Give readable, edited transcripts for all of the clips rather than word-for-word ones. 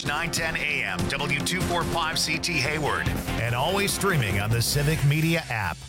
910 AM, W245CT Hayward. And always streaming on the Civic Media app.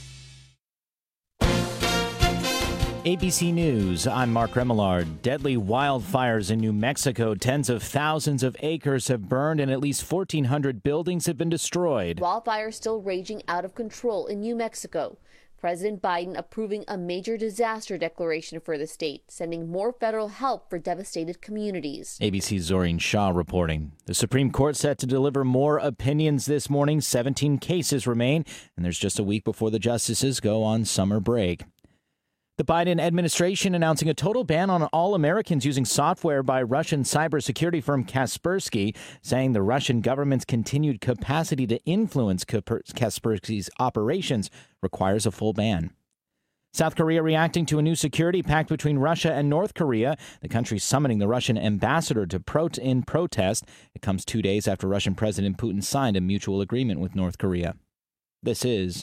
ABC News, I'm Mark Remillard. Deadly wildfires in New Mexico. Tens of thousands of acres have burned and at least 1,400 buildings have been destroyed. Wildfires still raging out of control in New Mexico. President Biden approving a major disaster declaration for the state, sending more federal help for devastated communities. ABC's Zorine Shah reporting. The Supreme Court set to deliver more opinions this morning. 17 cases remain, and there's just a week before the justices go on summer break. The Biden administration announcing a total ban on all Americans using software by Russian cybersecurity firm Kaspersky, saying the Russian government's continued capacity to influence Kaspersky's operations requires a full ban. South Korea reacting to a new security pact between Russia and North Korea, the country summoning the Russian ambassador to in protest. It comes 2 days after Russian President Putin signed a mutual agreement with North Korea. This is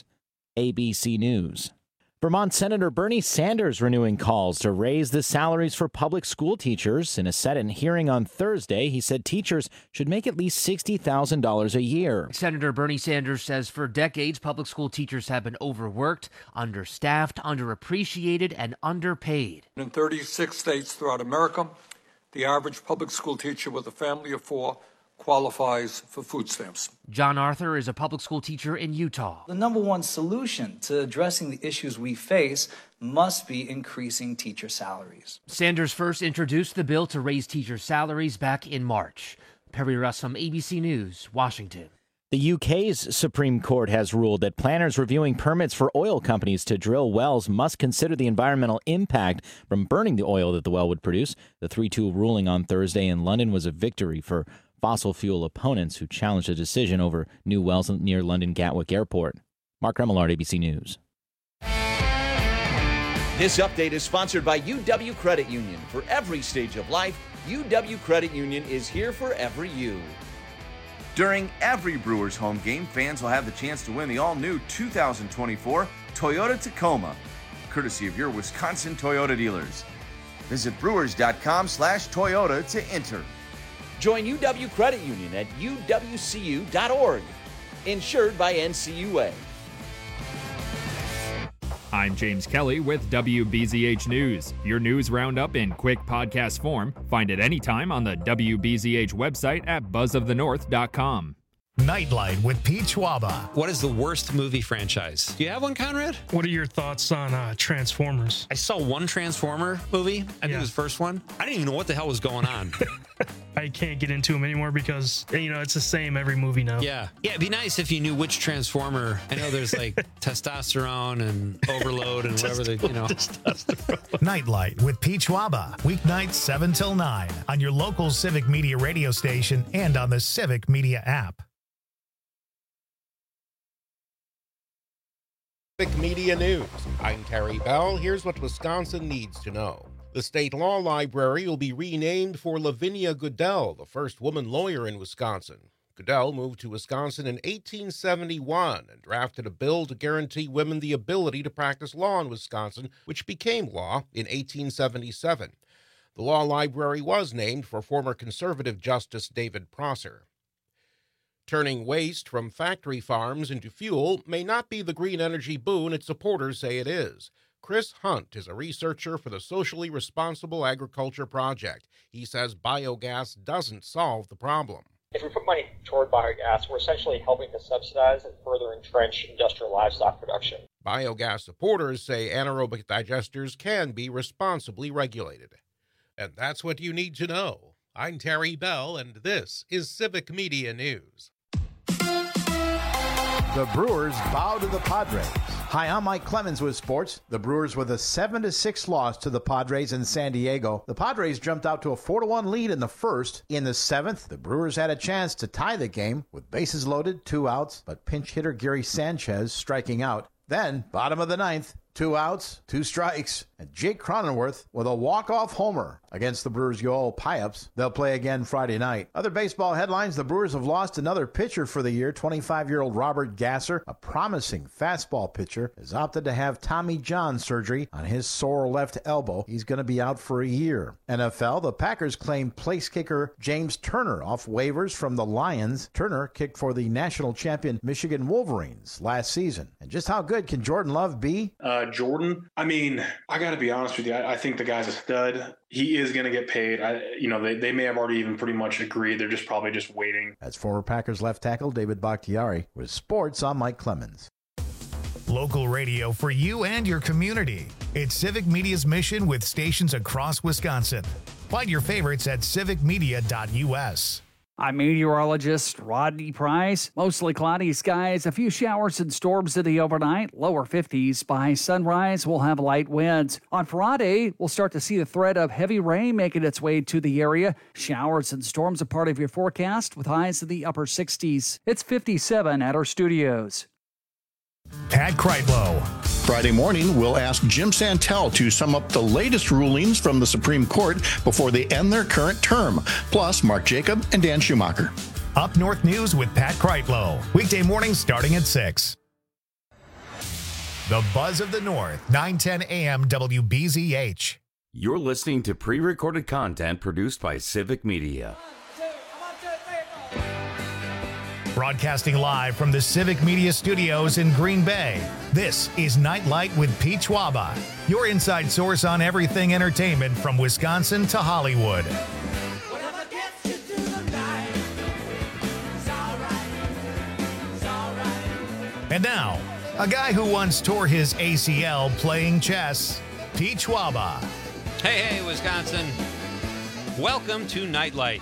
ABC News. Vermont Senator Bernie Sanders renewing calls to raise the salaries for public school teachers. In a Senate hearing on Thursday, he said teachers should make at least $60,000 a year. Senator Bernie Sanders says for decades, public school teachers have been overworked, understaffed, underappreciated, and underpaid. In 36 states throughout America, the average public school teacher with a family of four qualifies for food stamps. John Arthur is a public school teacher in Utah. The number one solution to addressing the issues we face must be increasing teacher salaries. Sanders first introduced the bill to raise teacher salaries back in March. Perry Russum, ABC News, Washington. The UK's Supreme Court has ruled that planners reviewing permits for oil companies to drill wells must consider the environmental impact from burning the oil that the well would produce. The 3-2 ruling on Thursday in London was a victory for fossil fuel opponents who challenged a decision over new wells near London Gatwick Airport. Mark Remillard, ABC News. This update is sponsored by UW Credit Union. For every stage of life, UW Credit Union is here for every you. During every Brewers home game, fans will have the chance to win the all-new 2024 Toyota Tacoma, courtesy of your Wisconsin Toyota dealers. Visit brewers.com/Toyota to enter. Join UW Credit Union at uwcu.org. Insured by NCUA. I'm James Kelly with WBZH News. Your news roundup in quick podcast form. Find it anytime on the WBZH website at buzzofthenorth.com. Nightlight with Pete Schwaba. What is the worst movie franchise? Do you have one, Conrad? What are your thoughts on Transformers? I saw one Transformer movie. I think it was the first one. I didn't even know what the hell was going on. I can't get into them anymore because, it's the same every movie now. Yeah, it'd be nice if you knew which Transformer. I know there's like testosterone and overload and whatever Nightlight with Pete Schwaba. Weeknights 7 till 9 on your local Civic Media radio station and on the Civic Media app. Civic Media News. I'm Terry Bell. Here's what Wisconsin needs to know. The State Law Library will be renamed for Lavinia Goodell, the first woman lawyer in Wisconsin. Goodell moved to Wisconsin in 1871 and drafted a bill to guarantee women the ability to practice law in Wisconsin, which became law in 1877. The law library was named for former conservative Justice David Prosser. Turning waste from factory farms into fuel may not be the green energy boon its supporters say it is. Chris Hunt is a researcher for the Socially Responsible Agriculture Project. He says biogas doesn't solve the problem. If we put money toward biogas, we're essentially helping to subsidize and further entrench industrial livestock production. Biogas supporters say anaerobic digesters can be responsibly regulated. And that's what you need to know. I'm Terry Bell, and this is Civic Media News. The Brewers bow to the Padres. Hi, I'm Mike Clemens with sports. The Brewers with a 7-6 loss to the Padres in San Diego. The Padres jumped out to a 4-1 lead in the first. In the seventh, the Brewers had a chance to tie the game with bases loaded, 2 outs, but pinch hitter Gary Sanchez striking out. Then, bottom of the ninth, 2 outs, 2 strikes, and Jake Cronenworth with a walk-off homer. against the Brewers' Yoel Payups. They'll play again Friday night. Other baseball headlines, the Brewers have lost another pitcher for the year. 25-year-old Robert Gasser, a promising fastball pitcher, has opted to have Tommy John surgery on his sore left elbow. He's going to be out for a year. NFL, the Packers claim place kicker James Turner off waivers from the Lions. Turner kicked for the national champion Michigan Wolverines last season. And just how good can Jordan Love be? Jordan, I mean, I got to be honest with you. I think the guy's a stud. He is going to get paid. They may have already even pretty much agreed. They're just probably just waiting. That's former Packers left tackle David Bakhtiari. With sports, I'm Mike Clemens. Local radio for you and your community. It's Civic Media's mission with stations across Wisconsin. Find your favorites at civicmedia.us. I'm meteorologist Rodney Price. Mostly cloudy skies, a few showers and storms in the overnight, lower 50s. By sunrise, we'll have light winds. On Friday, we'll start to see the threat of heavy rain making its way to the area. Showers and storms are part of your forecast with highs in the upper 60s. It's 57 at our studios. Pat Kreitlow. Friday morning, we'll ask Jim Santel to sum up the latest rulings from the Supreme Court before they end their current term. Plus, Mark Jacob and Dan Schumacher. Up North News with Pat Kreitlow. Weekday mornings starting at 6. The Buzz of the North, 910 AM WBZH. You're listening to pre-recorded content produced by Civic Media. Broadcasting live from the Civic Media Studios in Green Bay, this is Nightlight with Pete Schwaba, your inside source on everything entertainment from Wisconsin to Hollywood. And now, a guy who once tore his ACL playing chess, Pete Schwaba. Hey, Wisconsin. Welcome to Nightlight,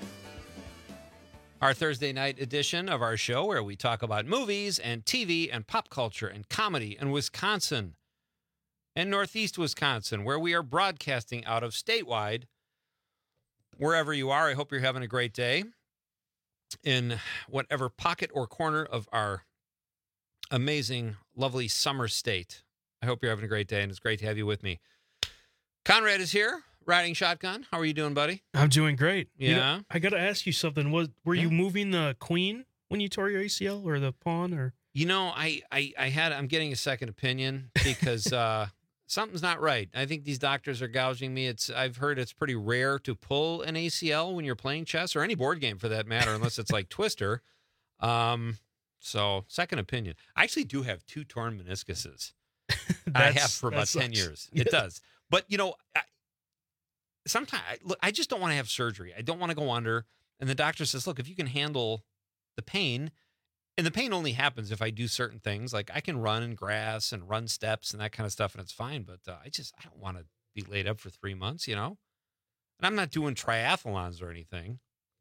our Thursday night edition of our show where we talk about movies and TV and pop culture and comedy in Wisconsin and Northeast Wisconsin, where we are broadcasting out of statewide. Wherever you are, I hope you're having a great day in whatever pocket or corner of our amazing, lovely summer state. I hope you're having a great day, and it's great to have you with me. Conrad is here. Riding shotgun. How are you doing, buddy? I'm doing great. Yeah. You know, I got to ask you something. Were you moving the queen when you tore your ACL or the pawn or? You know, I'm getting a second opinion because something's not right. I think these doctors are gouging me. I've heard it's pretty rare to pull an ACL when you're playing chess or any board game for that matter, unless it's like Twister. So second opinion. I actually do have 2 torn meniscuses. I have for about 10 years. It does. But you know, sometimes, look, I just don't want to have surgery. I don't want to go under. And the doctor says, look, if you can handle the pain, and the pain only happens if I do certain things, like I can run in grass and run steps and that kind of stuff, and it's fine. But I don't want to be laid up for 3 months, you know? And I'm not doing triathlons or anything.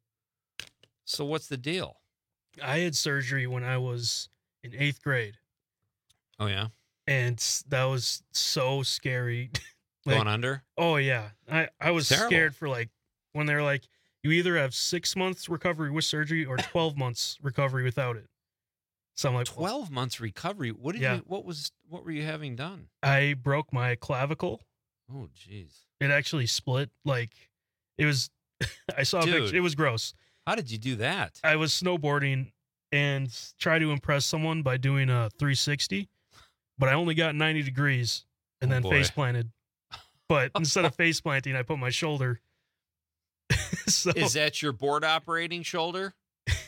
So what's the deal? I had surgery when I was in 8th grade. Oh, yeah? And that was so scary. Going under? Oh, yeah. I was scared for when they're like, you either have 6 months recovery with surgery or 12 months recovery without it. So I'm like, 12 months recovery? What were you having done? I broke my clavicle. Oh, jeez. It actually split. It was, I saw a picture. It was gross. How did you do that? I was snowboarding and tried to impress someone by doing a 360, but I only got 90 degrees and then face planted. But instead of face planting, I put my shoulder. So, is that your board operating shoulder?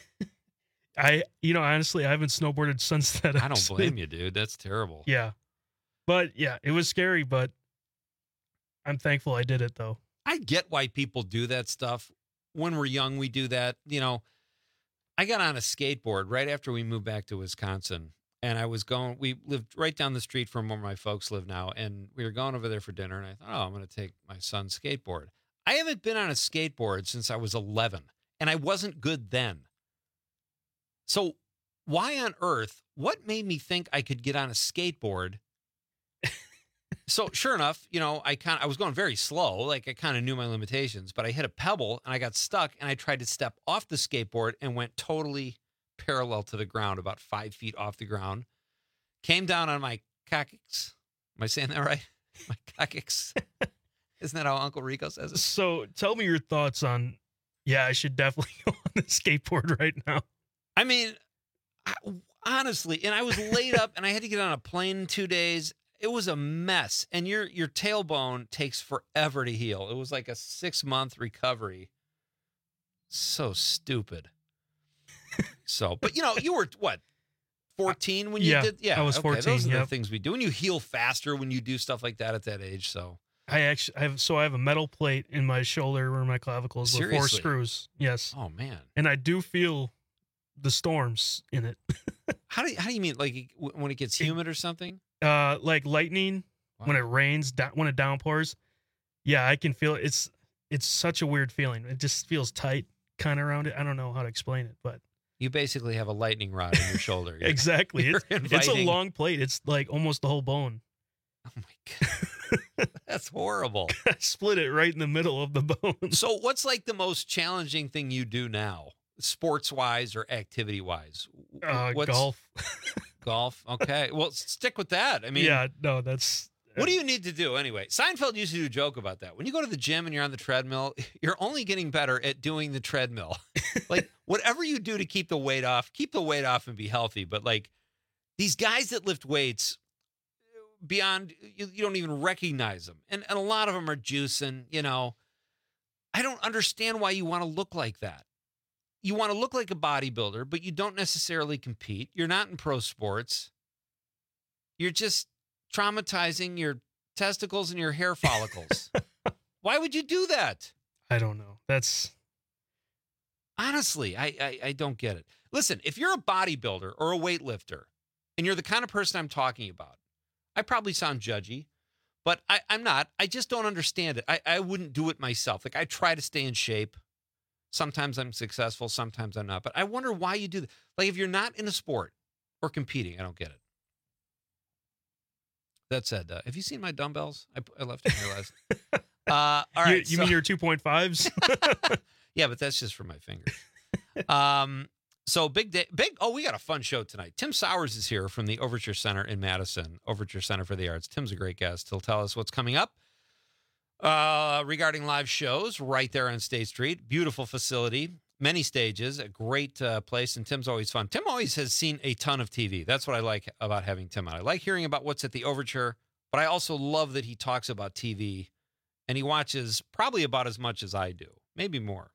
Honestly, I haven't snowboarded since that. I don't blame you, dude. That's terrible. Yeah. But yeah, it was scary, but I'm thankful I did it though. I get why people do that stuff. When we're young, we do that. You know, I got on a skateboard right after we moved back to Wisconsin. And we lived right down the street from where my folks live now. And we were going over there for dinner. And I thought, I'm going to take my son's skateboard. I haven't been on a skateboard since I was 11. And I wasn't good then. So why on earth, what made me think I could get on a skateboard? So sure enough, I was going very slow. I kind of knew my limitations. But I hit a pebble and I got stuck. And I tried to step off the skateboard and went totally parallel to the ground, about 5 feet off the ground. Came down on my coccyx. Am I saying that right? My coccyx. Isn't that how Uncle Rico says it? So tell me your thoughts on, I should definitely go on the skateboard right now. I mean, honestly, and I was laid up and I had to get on a plane in 2 days. It was a mess. And your tailbone takes forever to heal. It was like a 6-month recovery. So stupid. But you were what? 14 when you did? Yeah, I was 14. Those are the things we do. And you heal faster when you do stuff like that at that age. So I have a metal plate in my shoulder where my clavicle is with 4 screws. Yes. Oh man. And I do feel the storms in it. How do you mean? Like when it gets humid or something? Like lightning, when it rains, when it downpours. Yeah, I can feel it. It's such a weird feeling. It just feels tight kind of around it. I don't know how to explain it, but you basically have a lightning rod in your shoulder. Exactly. It's a long plate. It's like almost the whole bone. Oh my God. That's horrible. I split it right in the middle of the bone. So what's like the most challenging thing you do now, sports-wise or activity-wise? Golf. Golf? Okay. Well, stick with that. I mean, that's... What do you need to do anyway? Seinfeld used to do a joke about that. When you go to the gym and you're on the treadmill, you're only getting better at doing the treadmill. Like whatever you do to keep the weight off and be healthy. But like these guys that lift weights beyond, you don't even recognize them. And a lot of them are juicing, I don't understand why you want to look like that. You want to look like a bodybuilder, but you don't necessarily compete. You're not in pro sports. You're just traumatizing your testicles and your hair follicles. Why would you do that? I don't know. That's honestly, I don't get it. Listen, if you're a bodybuilder or a weightlifter and you're the kind of person I'm talking about, I probably sound judgy, but I'm not. I just don't understand it. I wouldn't do it myself. Like I try to stay in shape. Sometimes I'm successful, sometimes I'm not. But I wonder why you do that. Like if you're not in a sport or competing, I don't get it. That said, have you seen my dumbbells? I left them here last. All right. You mean your 2.5s? Yeah, but that's just for my fingers. So big day. Oh, we got a fun show tonight. Tim Sowers is here from the Overture Center in Madison, Overture Center for the Arts. Tim's a great guest. He'll tell us what's coming up regarding live shows right there on State Street. Beautiful facility. Many stages, a great place, and Tim's always fun. Tim always has seen a ton of TV. That's what I like about having Tim on. I like hearing about what's at the Overture, but I also love that he talks about TV, and he watches probably about as much as I do, maybe more.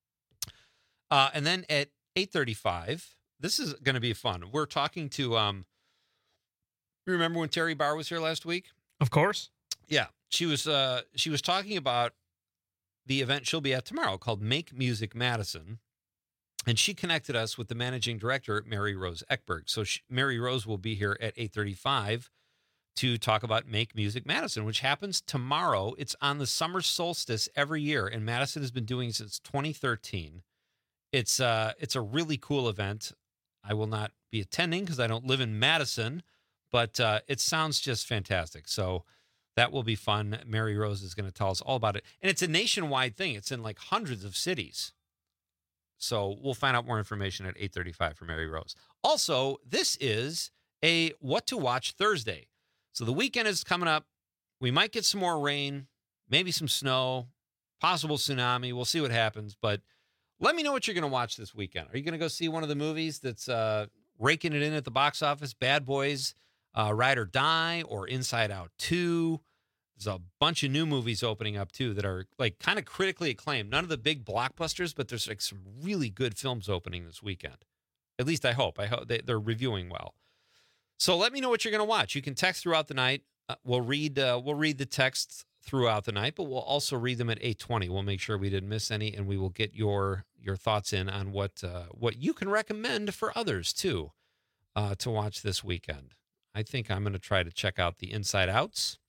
And then at 8:35, this is going to be fun. We're talking to, remember when Terry Barr was here last week? Of course. Yeah, she was talking about the event she'll be at tomorrow called Make Music Madison. And she connected us with the managing director, Mary Rose Ekberg. So Mary Rose will be here at 8:35 to talk about Make Music Madison, which happens tomorrow. It's on the summer solstice every year, and Madison has been doing it since 2013. It's a really cool event. I will not be attending because I don't live in Madison, but it sounds just fantastic. So that will be fun. Mary Rose is going to tell us all about it. And it's a nationwide thing. It's in like hundreds of cities. So we'll find out more information at 8:35 from Mary Rose. Also, this is a What to Watch Thursday. So the weekend is coming up. We might get some more rain, maybe some snow, possible tsunami. We'll see what happens. But let me know what you're going to watch this weekend. Are you going to go see one of the movies that's raking it in at the box office? Bad Boys, Ride or Die, or Inside Out 2. There's a bunch of new movies opening up, too, that are like kind of critically acclaimed. None of the big blockbusters, but there's like some really good films opening this weekend. At least I hope. I hope they're reviewing well. So let me know what you're going to watch. You can text throughout the night. We'll read the texts throughout the night, but we'll also read them at 8:20. We'll make sure we didn't miss any, and we will get your thoughts in on what you can recommend for others, too, to watch this weekend. I think I'm going to try to check out the Inside Outs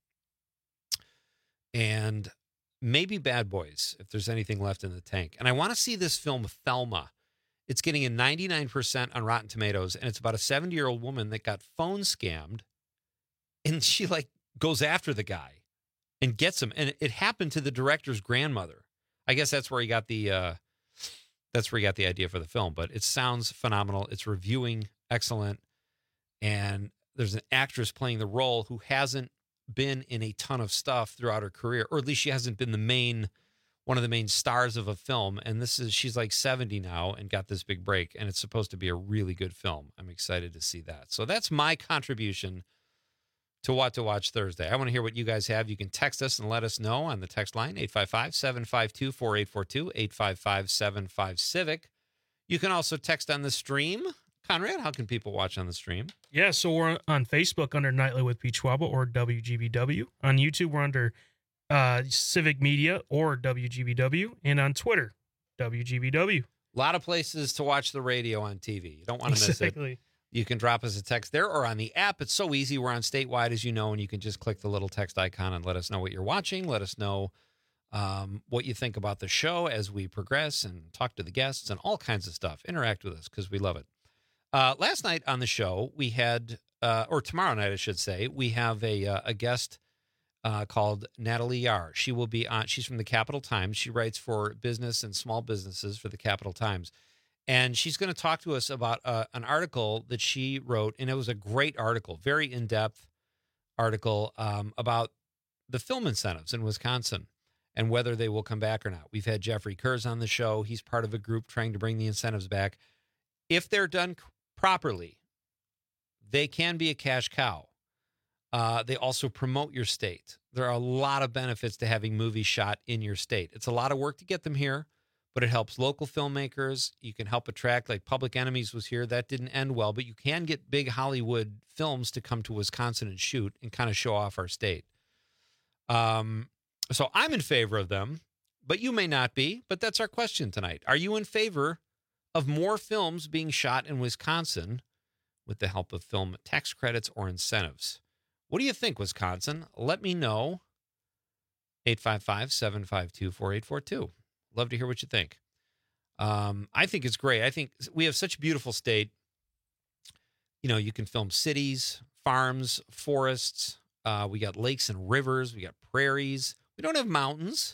and maybe Bad Boys, if there's anything left in the tank. And I want to see this film, Thelma. It's getting a 99% on Rotten Tomatoes, and it's about a 70-year-old woman that got phone scammed, and she like goes after the guy and gets him. And it happened to the director's grandmother. I guess that's where he got the idea for the film. But it sounds phenomenal. It's reviewing excellent, and there's an actress playing the role who hasn't been in a ton of stuff throughout her career, or at least she hasn't been one of the main stars of a film. And she's like 70 now and got this big break, and it's supposed to be a really good film. I'm excited to see that. So that's my contribution to What to Watch Thursday. I want to hear what you guys have. You can text us and let us know on the text line, 855-752-4842, 855-75-CIVIC. You can also text on the stream. Conrad, how can people watch on the stream? Yeah, so we're on Facebook under Nightly with Pete Schwaba or WGBW. On YouTube, we're under Civic Media or WGBW. And on Twitter, WGBW. A lot of places to watch the radio on TV. You don't want to miss it. You can drop us a text there or on the app. It's so easy. We're on statewide, as you know, and you can just click the little text icon and let us know what you're watching. Let us know what you think about the show as we progress and talk to the guests and all kinds of stuff. Interact with us because we love it. Last night on the show, we had, or tomorrow night, I should say, we have a guest called Natalie Yar. She will be on. She's from the Capital Times. She writes for business and small businesses for the Capital Times. And she's going to talk to us about an article that she wrote, and it was a great article, very in-depth article about the film incentives in Wisconsin and whether they will come back or not. We've had Jeffrey Kurz on the show. He's part of a group trying to bring the incentives back. If they're done properly, they can be a cash cow. They also promote your state. There are a lot of benefits to having movies shot in your state. It's a lot of work to get them here, but it helps local filmmakers. You can help attract, like Public Enemies was here. That didn't end well, but you can get big Hollywood films to come to Wisconsin and shoot and kind of show off our state. So I'm in favor of them, but you may not be. But that's our question tonight. Are you in favor of more films being shot in Wisconsin with the help of film tax credits or incentives? What do you think, Wisconsin? Let me know. 855-752-4842. Love to hear what you think. I think it's great. I think we have such a beautiful state. You know, you can film cities, farms, forests. We got lakes and rivers. We got prairies. We don't have mountains.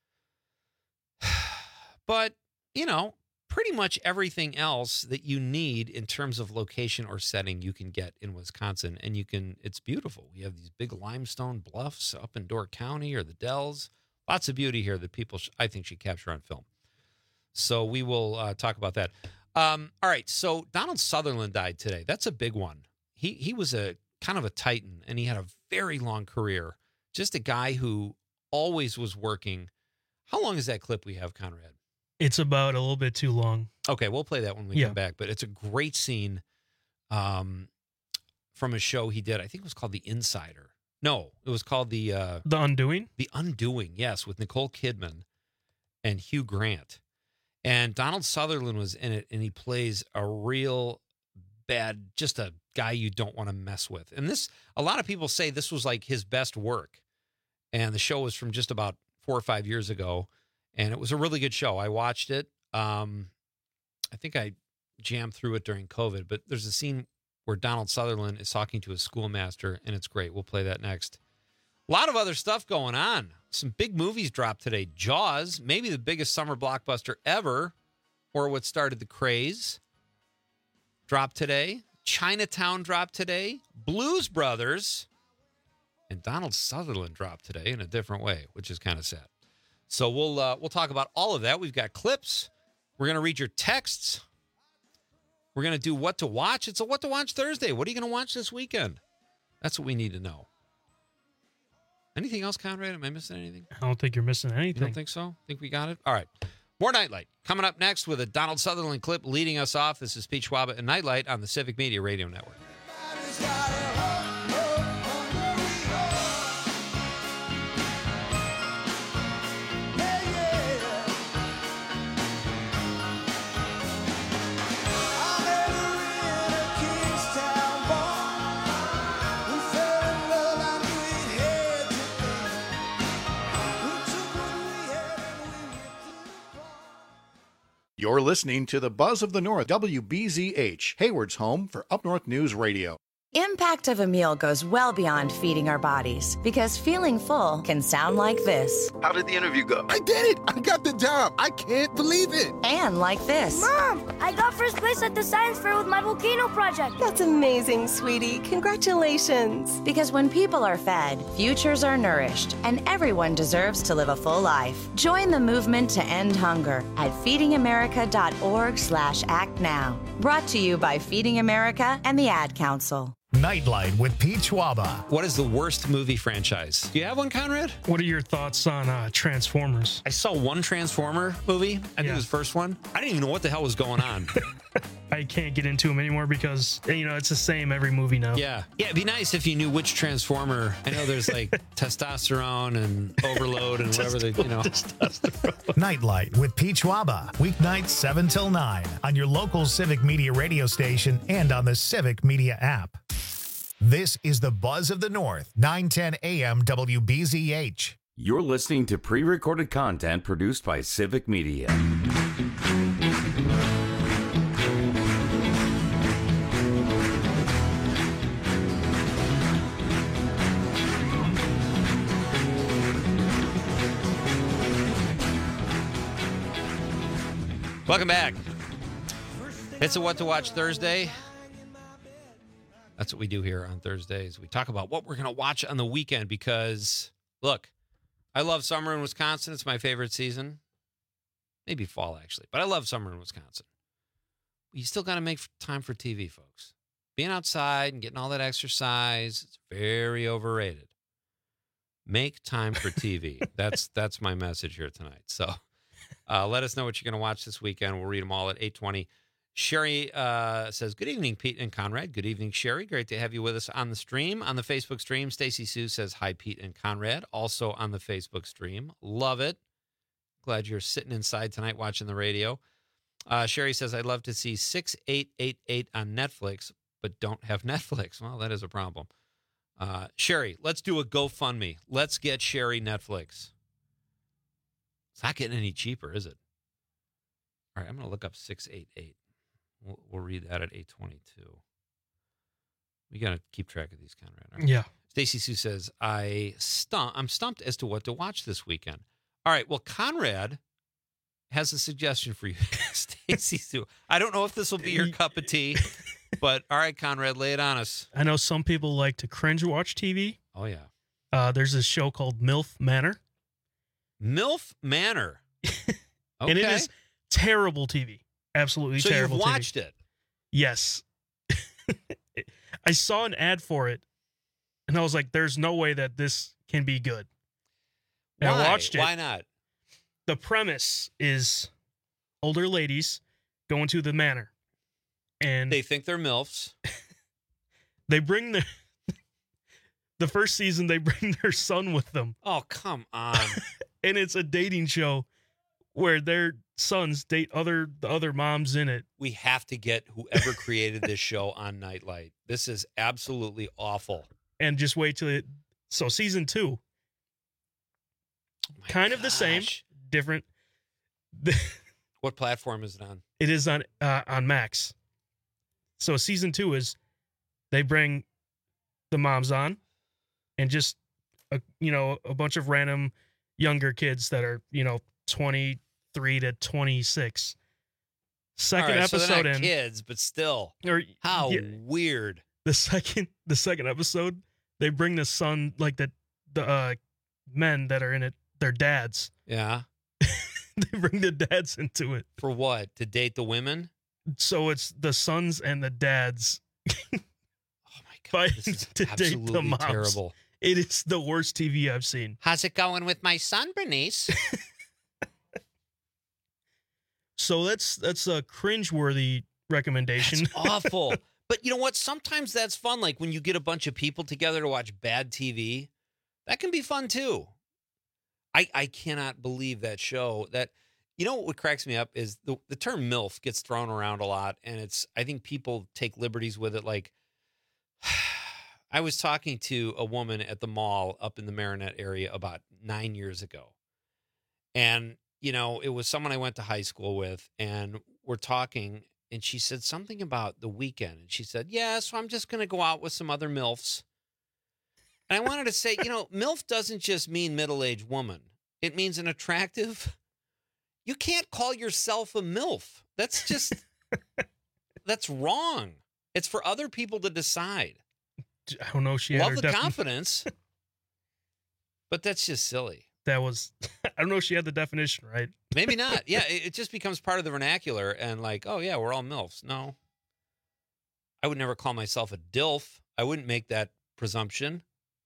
But, you know, pretty much everything else that you need in terms of location or setting you can get in Wisconsin. And it's beautiful. We have these big limestone bluffs up in Door County or the Dells. Lots of beauty here that people, I think, should capture on film. So we will talk about that. All right. So Donald Sutherland died today. That's a big one. He was a kind of a titan, and he had a very long career. Just a guy who always was working. How long is that clip we have, Conrad? It's about a little bit too long. Okay, we'll play that when we come back. But it's a great scene from a show he did. I think it was called The Insider. No, it was called The Undoing? The Undoing, yes, with Nicole Kidman and Hugh Grant. And Donald Sutherland was in it, and he plays a real bad, just a guy you don't want to mess with. And a lot of people say this was like his best work. And the show was from just about 4 or 5 years ago. And it was a really good show. I watched it. I think I jammed through it during COVID, but there's a scene where Donald Sutherland is talking to his schoolmaster, and it's great. We'll play that next. A lot of other stuff going on. Some big movies dropped today. Jaws, maybe the biggest summer blockbuster ever, or what started the craze, dropped today. Chinatown dropped today. Blues Brothers, and Donald Sutherland dropped today in a different way, which is kind of sad. So we'll talk about all of that. We've got clips. We're going to read your texts. We're going to do What to Watch. It's a What to Watch Thursday. What are you going to watch this weekend? That's what we need to know. Anything else, Conrad? Am I missing anything? I don't think you're missing anything. You don't think so? Think we got it? All right. More Nightlight. Coming up next with a Donald Sutherland clip leading us off. This is Pete Schwaba and Nightlight on the Civic Media Radio Network. You're listening to the Buzz of the North, WBZH, Hayward's home for Up North News Radio. Impact of a meal goes well beyond feeding our bodies, because feeling full can sound like this. How did the interview go? I did it! I got the job! I can't believe it! And like this. Mom, I got first place at the science fair with my volcano project. That's amazing, sweetie. Congratulations. Because when people are fed, futures are nourished, and everyone deserves to live a full life. Join the movement to end hunger at feedingamerica.org/act now. Brought to you by Feeding America and the Ad Council. Nightlight with Pete Schwaba. What is the worst movie franchise? Do you have one, Conrad? What are your thoughts on Transformers? I saw one Transformer movie. I think it was the first one. I didn't even know what the hell was going on. I can't get into them anymore because, it's the same every movie now. Yeah. Yeah, it'd be nice if you knew which Transformer. I know there's like testosterone and overload and whatever they, Nightlight with Pete Schwaba. Weeknights 7 till 9 on your local Civic Media radio station and on the Civic Media app. This is the Buzz of the North, 910 AM WBZH. You're listening to pre-recorded content produced by Civic Media. Welcome back. It's a What to Watch Thursday. That's what we do here on Thursdays. We talk about what we're going to watch on the weekend because, look, I love summer in Wisconsin. It's my favorite season. Maybe fall, actually. But I love summer in Wisconsin. You still got to make time for TV, folks. Being outside and getting all that exercise, it's very overrated. Make time for TV. That's my message here tonight. So let us know what you're going to watch this weekend. We'll read them all at 8:20. Sherry says, good evening, Pete and Conrad. Good evening, Sherry. Great to have you with us on the stream. On the Facebook stream, Stacy Sue says, hi, Pete and Conrad. Also on the Facebook stream. Love it. Glad you're sitting inside tonight watching the radio. Sherry says, I'd love to see 6888 on Netflix, but don't have Netflix. Well, that is a problem. Sherry, let's do a GoFundMe. Let's get Sherry Netflix. It's not getting any cheaper, is it? All right, I'm going to look up 688. We'll read that at 8:22. We got to keep track of these, Conrad. Right? Yeah. Stacy Sue says, I'm stumped as to what to watch this weekend. All right, well, Conrad has a suggestion for you, Stacy Sue. I don't know if this will be your cup of tea, but all right, Conrad, lay it on us. I know some people like to cringe watch TV. Oh, yeah. There's this show called MILF Manor. MILF Manor. Okay. And it is terrible TV. Absolutely terrible TV. So you've watched it? Yes. I saw an ad for it, and I was like, there's no way that this can be good. And Why? I watched it. Why not? The premise is older ladies going to the manor. And they think they're MILFs. They bring their... The first season, they bring their son with them. Oh, come on. And it's a dating show where their sons date the other moms in it. We have to get whoever created this show on Nightlight. This is absolutely awful. And just wait till it... So season 2. Kind of the same, different. What platform is it on? It is on Max. So season 2 is they bring the moms on and just, a bunch of random younger kids that are, 23 to 26. Second episode so they're not in kids, but still. How weird. The second episode, they bring the son, like the men that are in it, their dads. Yeah. They bring the dads into it. For what? To date the women? So it's the sons and the dads. Oh my God. This is to date the moms. Terrible. It is the worst TV I've seen. How's it going with my son, Bernice? So that's a cringeworthy recommendation. That's awful. But you know what? Sometimes that's fun. Like when you get a bunch of people together to watch bad TV, that can be fun too. I cannot believe that show. That, what cracks me up is the term MILF gets thrown around a lot, and I think people take liberties with it. Like, I was talking to a woman at the mall up in the Marinette area about 9 years ago, and it was someone I went to high school with, and we're talking, and she said something about the weekend. And she said, yeah, so I'm just going to go out with some other MILFs. And I wanted to say, MILF doesn't just mean middle-aged woman. It means an attractive. You can't call yourself a MILF. That's just, that's wrong. It's for other people to decide. I don't know. She had love the confidence, but that's just silly. I don't know if she had the definition right. Maybe not. Yeah, it just becomes part of the vernacular and like, oh, yeah, we're all MILFs. No. I would never call myself a DILF. I wouldn't make that presumption.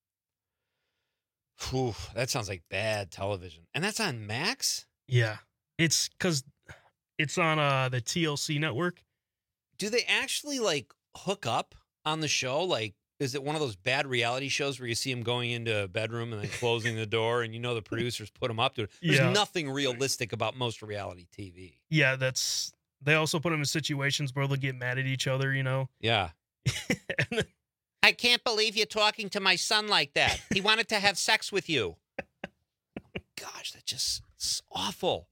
Whew, that sounds like bad television. And that's on Max? Yeah. It's because it's on the TLC network. Do they actually, like, hook up on the show? Like, is it one of those bad reality shows where you see them going into a bedroom and then closing the door and the producers put them up to it? There's nothing realistic about most reality TV. Yeah, they also put them in situations where they'll get mad at each other, Yeah. I can't believe you're talking to my son like that. He wanted to have sex with you. Gosh, it's awful.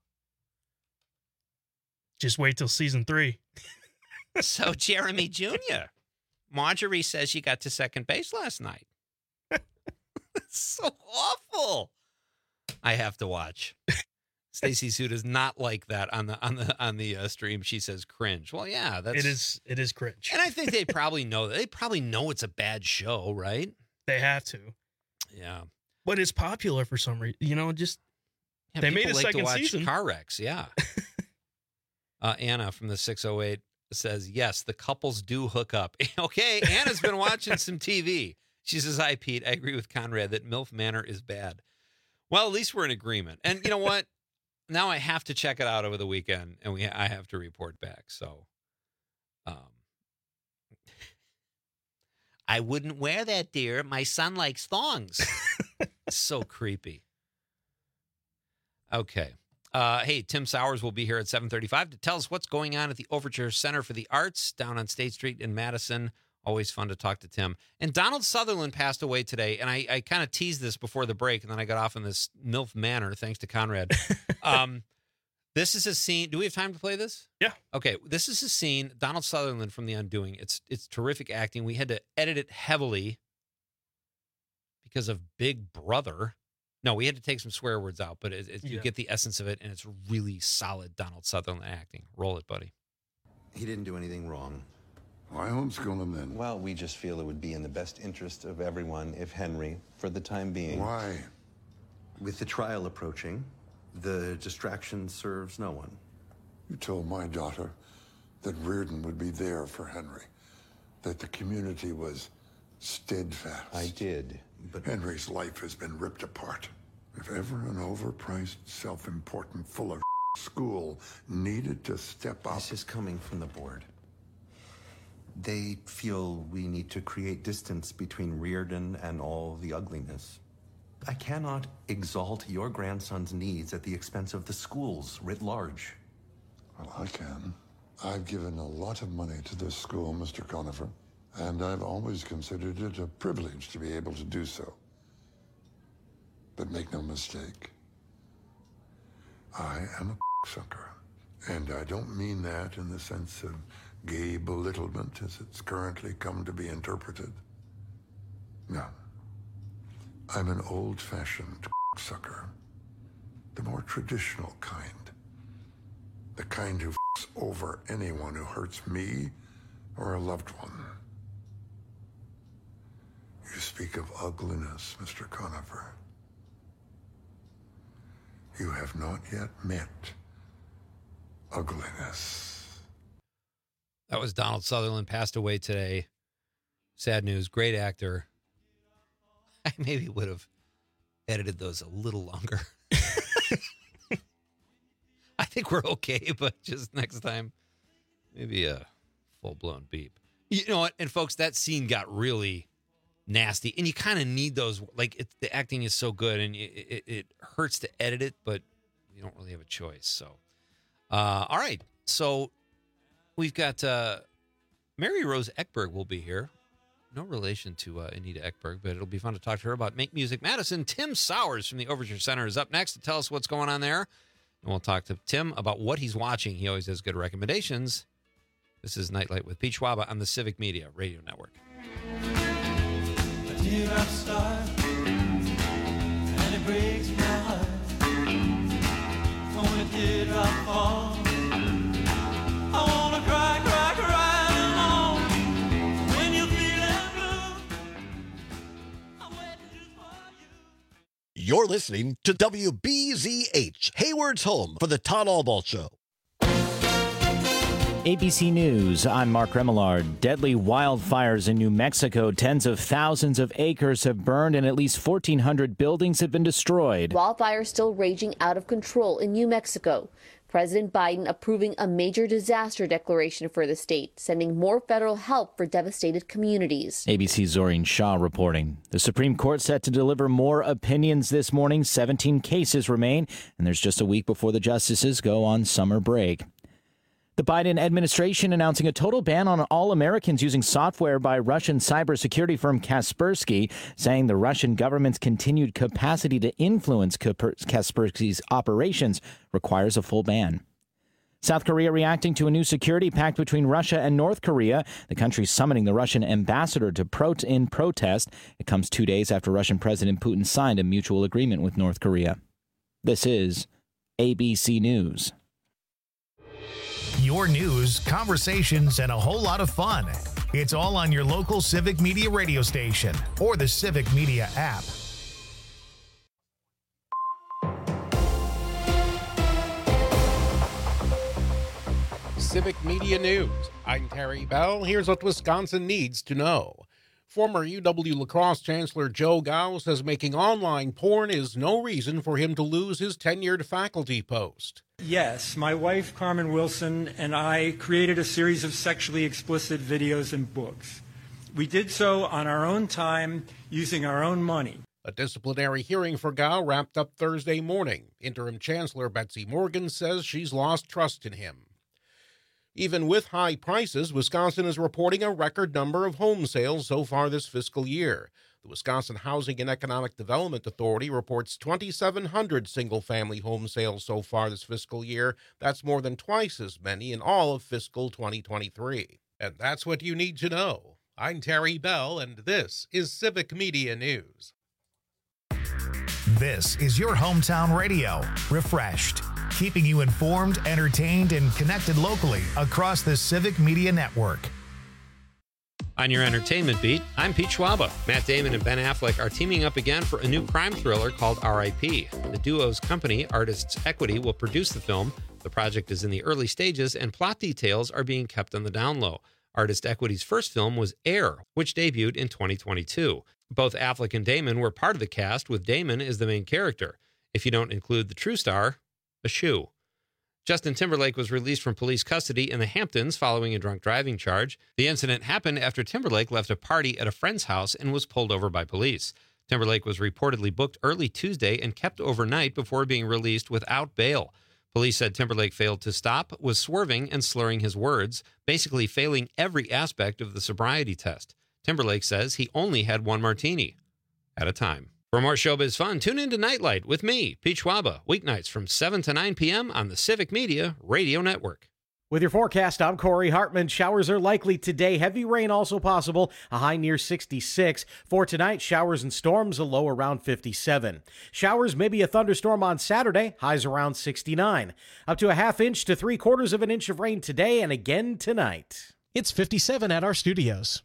Just wait till season 3. So, Jeremy Jr., Marjorie says you got to second base last night. That's so awful. I have to watch. Stacey Sue does not like that on the stream. She says cringe. Well, yeah, it is cringe. And I think they probably know that. They probably know it's a bad show, right? They have to. Yeah. But it's popular for some reason. They made a second season. Car wrecks, yeah. Anna from the 608 says, yes, the couples do hook up. Okay, Anna's been watching some TV. She says, hi, Pete. I agree with Conrad that MILF Manor is bad. Well, at least we're in agreement. And you know what? Now I have to check it out over the weekend, and I have to report back. So, I wouldn't wear that, dear. My son likes thongs. So creepy. Okay. Hey, Tim Sowers will be here at 7:35 to tell us what's going on at the Overture Center for the Arts down on State Street in Madison. Always fun to talk to Tim. And Donald Sutherland passed away today, and I kind of teased this before the break, and then I got off in this MILF manner, thanks to Conrad. This is a scene. Do we have time to play this? Yeah. Okay, this is a scene, Donald Sutherland from The Undoing. It's terrific acting. We had to edit it heavily because of Big Brother. No, we had to take some swear words out, but you get the essence of it, and it's really solid Donald Sutherland acting. Roll it, buddy. He didn't do anything wrong. Why homeschool him then? Well, we just feel it would be in the best interest of everyone if Henry, for the time being... Why? With the trial approaching, the distraction serves no one. You told my daughter that Reardon would be there for Henry, that the community was steadfast. I did, but... Henry's life has been ripped apart. If ever an overpriced, self-important, full of school needed to step up... This is coming from the board. They feel we need to create distance between Reardon and all the ugliness. I cannot exalt your grandson's needs at the expense of the schools writ large. Well, I can. I've given a lot of money to this school, Mr. Conifer, and I've always considered it a privilege to be able to do so. But make no mistake, I am a sucker, and I don't mean that in the sense of gay belittlement as it's currently come to be interpreted. No. I'm an old-fashioned sucker. The more traditional kind. The kind who f***s over anyone who hurts me or a loved one. You speak of ugliness, Mr. Conifer. You have not yet met ugliness. That was Donald Sutherland, passed away today. Sad news. Great actor. I maybe would have edited those a little longer. I think we're okay, but just next time, maybe a full-blown beep. You know what? And folks, that scene got really nasty, and you kind of need those. Like, the acting is so good, and it hurts to edit it, but you don't really have a choice. So, all right. So we've got Mary Rose Ekberg will be here. No relation to Anita Ekberg, but it'll be fun to talk to her about Make Music Madison. Tim Sowers from the Overture Center is up next to tell us what's going on there. And we'll talk to Tim about what he's watching. He always has good recommendations This is Nightlight with Pete Schwaba on the Civic Media Radio Network. A teardrop star, and it breaks my heart. When a teardrop falls, I wanna cry, cry, cry alone. When you're feeling blue, I'm waiting just for you. You're listening to WBZH, Hayward's home for the Todd Albaugh Show. ABC News, I'm Mark Remillard. Deadly wildfires in New Mexico. Tens of thousands of acres have burned and at least 1,400 buildings have been destroyed. Wildfires still raging out of control in New Mexico. President Biden approving a major disaster declaration for the state, sending more federal help for devastated communities. ABC's Zorine Shah reporting. The Supreme Court set to deliver more opinions this morning. 17 cases remain, and there's just a week before the justices go on summer break. The Biden administration announcing a total ban on all Americans using software by Russian cybersecurity firm Kaspersky, saying the Russian government's continued capacity to influence Kaspersky's operations requires a full ban. South Korea reacting to a new security pact between Russia and North Korea, the country summoning the Russian ambassador to in protest. It comes 2 days after Russian President Putin signed a mutual agreement with North Korea. This is ABC News. Your news, conversations, and a whole lot of fun. It's all on your local Civic Media radio station or the Civic Media app. Civic Media News. I'm Terry Bell. Here's what Wisconsin needs to know. Former UW La Crosse Chancellor Joe Gao says making online porn is no reason for him to lose his tenured faculty post. Yes, my wife Carmen Wilson and I created a series of sexually explicit videos and books. We did so on our own time, using our own money. A disciplinary hearing for Gao wrapped up Thursday morning. Interim Chancellor Betsy Morgan says she's lost trust in him. Even with high prices, Wisconsin is reporting a record number of home sales so far this fiscal year. The Wisconsin Housing and Economic Development Authority reports 2,700 single-family home sales so far this fiscal year. That's more than twice as many in all of fiscal 2023. And that's what you need to know. I'm Terry Bell, and this is Civic Media News. This is your hometown radio, refreshed, keeping you informed, entertained, and connected locally across the Civic Media Network. On your entertainment beat, I'm Pete Schwaba. Matt Damon and Ben Affleck are teaming up again for a new crime thriller called R.I.P. The duo's company, Artists Equity, will produce the film. The project is in the early stages, and plot details are being kept on the down low. Artist Equity's first film was Air, which debuted in 2022. Both Affleck and Damon were part of the cast, with Damon as the main character. If you don't include the true star, a shoe. Justin Timberlake was released from police custody in the Hamptons following a drunk driving charge. The incident happened after Timberlake left a party at a friend's house and was pulled over by police. Timberlake was reportedly booked early Tuesday and kept overnight before being released without bail. Police said Timberlake failed to stop, was swerving and slurring his words, basically failing every aspect of the sobriety test. Timberlake says he only had one martini at a time. For more showbiz fun, tune in to Nightlight with me, Pete Schwaba, weeknights from 7 to 9 p.m. on the Civic Media Radio Network. With your forecast, I'm Corey Hartman. Showers are likely today. Heavy rain also possible, a high near 66. For tonight, showers and storms, a low around 57. Showers, maybe a thunderstorm on Saturday, highs around 69. Up to a half inch to 3/4 of an inch of rain today and again tonight. It's 57 at our studios.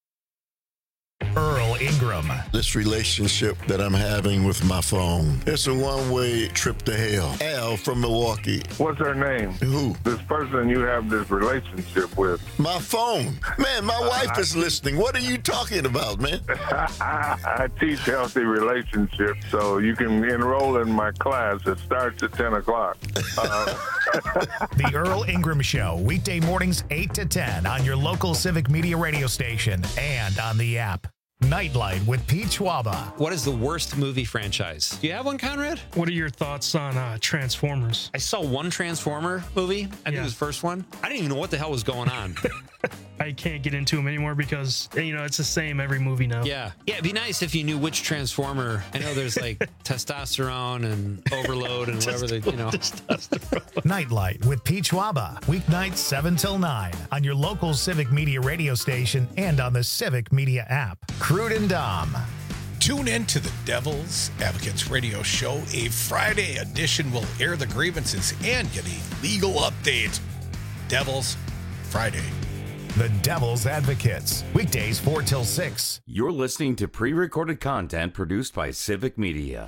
Earl Ingram. This relationship that I'm having with my phone, it's a one-way trip to hell. Al from Milwaukee. What's her name? Who? This person you have this relationship with. My phone. Man, my wife is listening. What are you talking about, man? I teach healthy relationships, so you can enroll in my class. It starts at 10 o'clock. The Earl Ingram Show, weekday mornings 8 to 10 on your local Civic Media radio station and on the app. Nightlight with Pete Schwaba. What is the worst movie franchise? Do you have one, Conrad? What are your thoughts on Transformers? I saw one Transformer movie. I think it was the first one. I didn't even know what the hell was going on. I can't get into them anymore because it's the same every movie now. Yeah, it'd be nice if you knew which Transformer. I know there's like testosterone and overload and whatever they, Nightlight with Peach Waba, weeknights 7 till 9 on your local Civic Media radio station and on the Civic Media app. Crude and Dom. Tune in to the Devil's Advocates radio show. A Friday edition will air the grievances and get a legal update. Devil's Friday. The Devil's Advocates, weekdays 4 till 6. You're listening to pre-recorded content produced by Civic Media.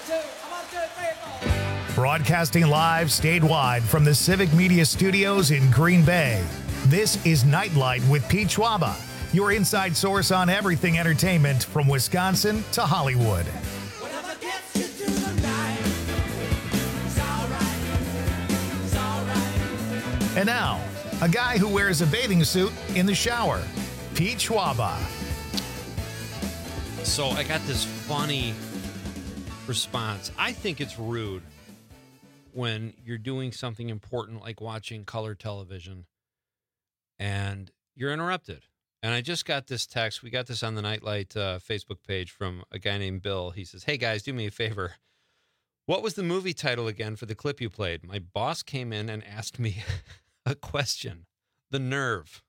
Broadcasting live statewide from the Civic Media Studios in Green Bay. This is Nightlight with Peach Waba, your inside source on everything entertainment from Wisconsin to Hollywood. And now, a guy who wears a bathing suit in the shower, Peach Waba. So I got this funny response. I think it's rude when you're doing something important like watching color television and you're interrupted. And I just got this text. We got this on the Nightlight Facebook page from a guy named Bill. He says, "Hey guys, do me a favor. What was the movie title again for the clip you played? My boss came in and asked me a question. The nerve."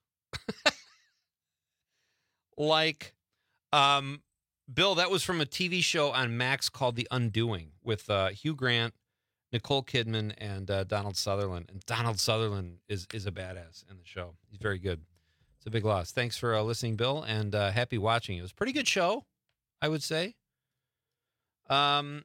Bill, that was from a TV show on Max called The Undoing with Hugh Grant, Nicole Kidman, and Donald Sutherland. And Donald Sutherland is a badass in the show. He's very good. It's a big loss. Thanks for listening, Bill, and happy watching. It was a pretty good show, I would say. And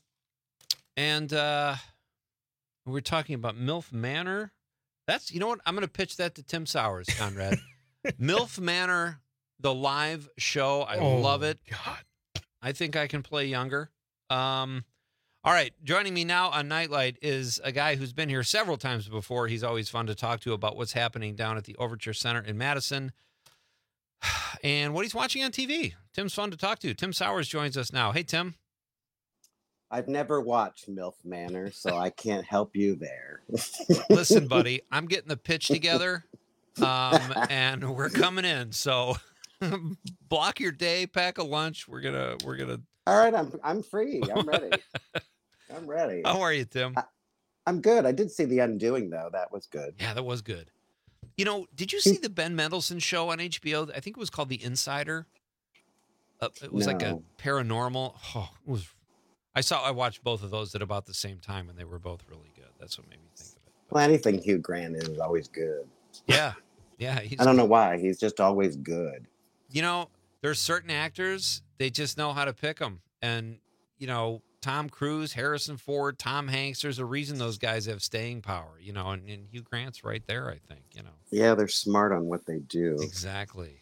we're talking about MILF Manor. That's, you know what? I'm going to pitch that to Tim Sowers, Conrad. MILF Manor, the live show. I love it. God. I think I can play younger. All right. Joining me now on Nightlight is a guy who's been here several times before. He's always fun to talk to about what's happening down at the Overture Center in Madison and what he's watching on TV. Tim's fun to talk to. Tim Sowers joins us now. Hey, Tim. I've never watched MILF Manor, so I can't help you there. Listen, buddy, I'm getting the pitch together, and we're coming in. So block your day, pack a lunch. We're gonna. All right, I'm free. I'm ready. I'm ready. How are you, Tim? I'm good. I did see The Undoing, though. That was good. Yeah, that was good. You know, did you see the Ben Mendelsohn show on HBO? I think it was called The Insider. It was like a paranormal. Oh, it was. I watched both of those at about the same time, and they were both really good. That's what made me think of it. Well, anything Hugh Grant is always good. Yeah. I don't know why. He's just always good. You know, there's certain actors, they just know how to pick them. And, you know, Tom Cruise, Harrison Ford, Tom Hanks, there's a reason those guys have staying power, you know, and Hugh Grant's right there, I think, you know. Yeah, they're smart on what they do. Exactly.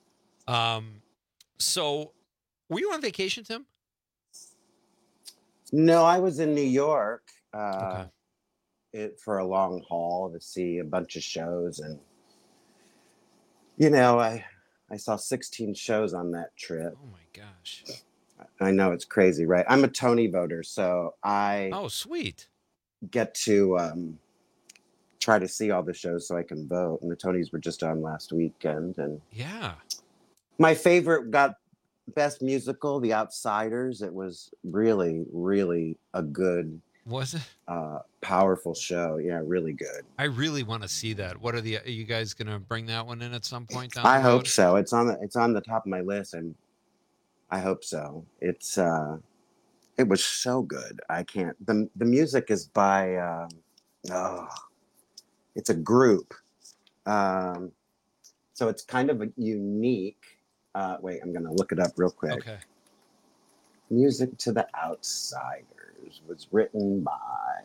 So, were you on vacation, Tim? No, I was in New York for a long haul to see a bunch of shows. And, you know, I saw 16 shows on that trip. Oh, my gosh. I know, it's crazy, right? I'm a Tony voter, so Oh, sweet. get to try to see all the shows so I can vote. And the Tonys were just on last weekend. And yeah, my favorite got Best Musical, The Outsiders. It was really, really a good, was it? Powerful show. Yeah, really good. I really want to see that. Are you guys going to bring that one in at some point down the I road? hope so. It's on the top of my list, and I hope so. It was so good. I can't. The music is by it's a group. So it's kind of a unique. Wait, I'm going to look it up real quick. Okay. Music to the Outsiders was written by.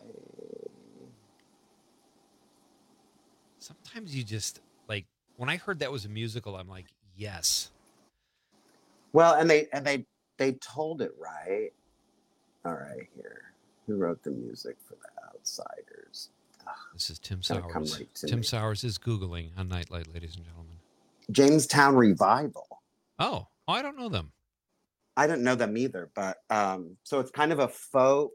Sometimes you just, like, when I heard that was a musical, I'm like, yes. Well, and they told it right. All right, here. Who wrote the music for the Outsiders? This is Tim Sowers. Tim Sowers is Googling on Nightlight, ladies and gentlemen. Jamestown Revival. Oh, I don't know them. I didn't know them either, but so it's kind of a folk,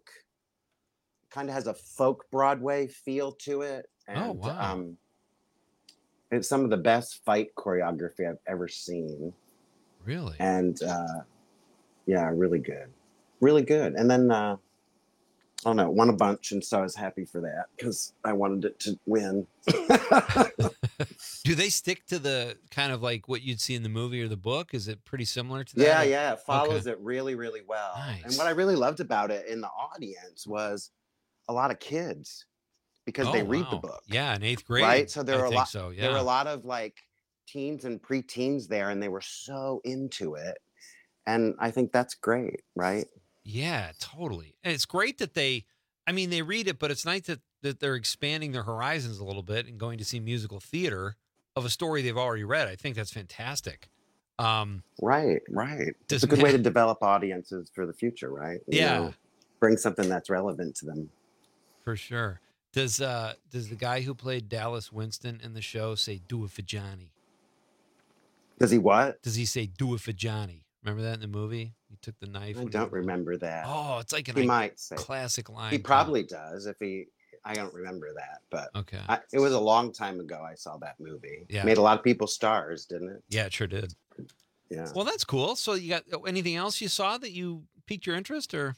kind of has a folk Broadway feel to it. And, oh, wow. It's some of the best fight choreography I've ever seen. Really? And yeah, really good. Really good. And then I don't know, won a bunch, and so I was happy for that because I wanted it to win. Do they stick to the kind of like what you'd see in the movie or the book? Is it pretty similar to that? Yeah, or- yeah, it follows Okay. it really, really well. And Nice. what I really loved about it in the audience was a lot of kids because they Oh, read the wow. book. Yeah, in 8th grade. Right? So there I were a think lot so, there were yeah. a lot of like teens and preteens there, and they were so into it. And I think that's great, right? Yeah, totally. And it's great that they read it, but it's nice that they're expanding their horizons a little bit and going to see musical theater of a story they've already read. I think that's fantastic. Right. It's Does a good way Ma- to develop audiences for the future, right? You Yeah. know, bring something that's relevant to them. For sure. Does the guy who played Dallas Winston in the show say "Do it for Johnny"? Does he what? Does he say "Do it for Johnny"? Remember that in the movie? He took the knife. I when don't he- remember that. Oh, it's like He might say classic line. He too. probably does if he. I don't remember that, but Okay. it was a long time ago. I saw that movie. Yeah. Made a lot of people stars, didn't it? Yeah, it sure did. Yeah. Well, that's cool. So you got anything else you saw that you piqued your interest, or?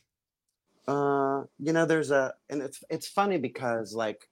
You know, and it's funny because like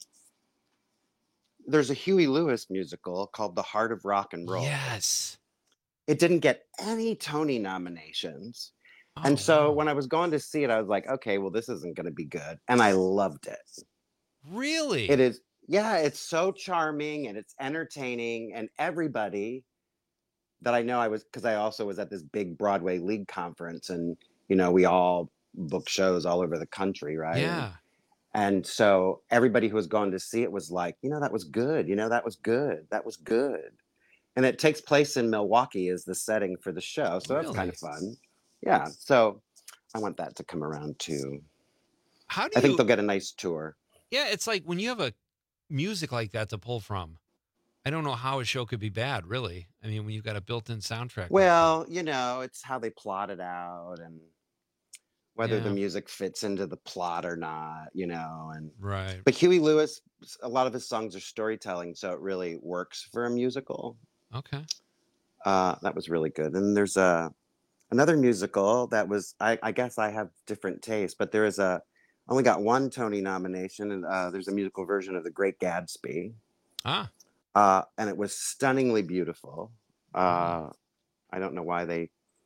there's a Huey Lewis musical called The Heart of Rock and Roll. Yes. It didn't get any Tony nominations. Oh, And so when I was going to see it, I was like, okay, well, this isn't going to be good. And I loved it. Really? It is. Yeah, it's so charming and it's entertaining. And everybody that I know, because I also was at this big Broadway League conference, and, you know, we all book shows all over the country, right? Yeah. And so everybody who was going to see it was like, you know, that was good. You know, that was good. That was good. And it takes place in Milwaukee as the setting for the show. So that's kind of fun. Yeah. So I want that to come around too. How do I think you- they'll get a nice tour. Yeah, it's like when you have a music like that to pull from. I don't know how a show could be bad, really. I mean, when you've got a built-in soundtrack. Well, you know, it's how they plot it out and whether the Yeah. music fits into the plot or not, you know. And Right. But Huey Lewis, a lot of his songs are storytelling, so it really works for a musical. Okay. That was really good. And there's another musical that was, I guess I have different tastes, but there is only got one Tony nomination, and there's a musical version of The Great Gatsby. Ah. And it was stunningly beautiful. I don't know why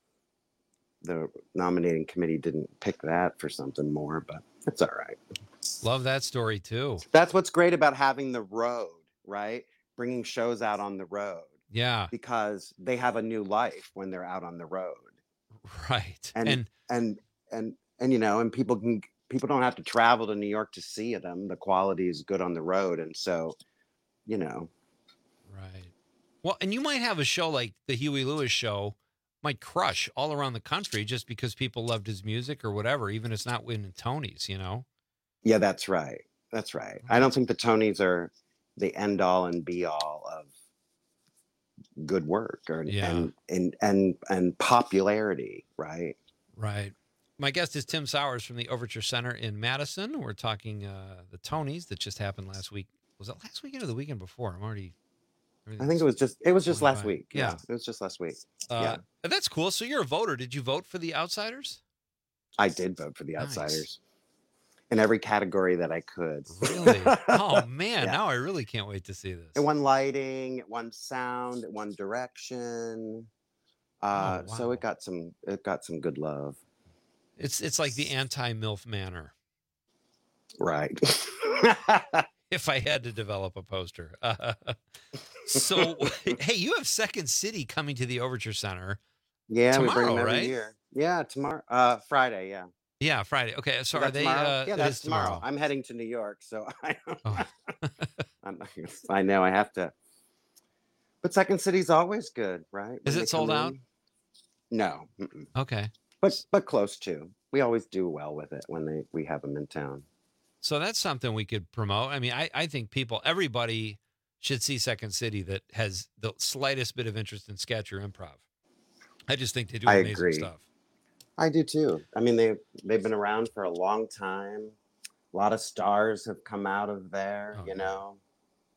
the nominating committee didn't pick that for something more, but it's all right. Love that story too. That's what's great about having the road, right? Bringing shows out on the road. Yeah. Because they have a new life when they're out on the road. Right. And you know, and people don't have to travel to New York to see them. The quality is good on the road. And so, you know. Right. Well, and you might have a show like the Huey Lewis show might crush all around the country just because people loved his music or whatever, even if it's not winning Tonys, you know? Yeah, that's right. That's right. I don't think the Tonys are the end all and be all of good work and popularity, right? Right. My guest is Tim Sowers from the Overture Center in Madison. We're talking the Tonys that just happened last week. Was it last weekend or the weekend before? I think it was just last by. week. Yeah. It was just last week. Yeah. That's cool. So you're a voter. Did you vote for The Outsiders? I did vote for The Nice. Outsiders in every category that I could. Really? Oh man, Yeah. now I really can't wait to see this. It won lighting, it won sound, it won direction. So it got some good love. It's like the anti-MILF Manor. Right. If I had to develop a poster. So, hey, you have Second City coming to the Overture Center. Yeah, we bring tomorrow, them every right? year. Yeah, tomorrow. Friday, yeah. Yeah, Friday. Okay, so Is are that they? tomorrow? Yeah, it that's is tomorrow. I'm heading to New York, so Oh. I know I have to. But Second City's always good, right? Is When it they sold come out? in. No. Mm-mm. Okay. But close to. We always do well with it when we have them in town. So that's something we could promote. I mean, I think everybody should see Second City that has the slightest bit of interest in sketch or improv. I just think they do I amazing agree. stuff. I do too. I mean, they've been around for a long time. A lot of stars have come out of there, you know.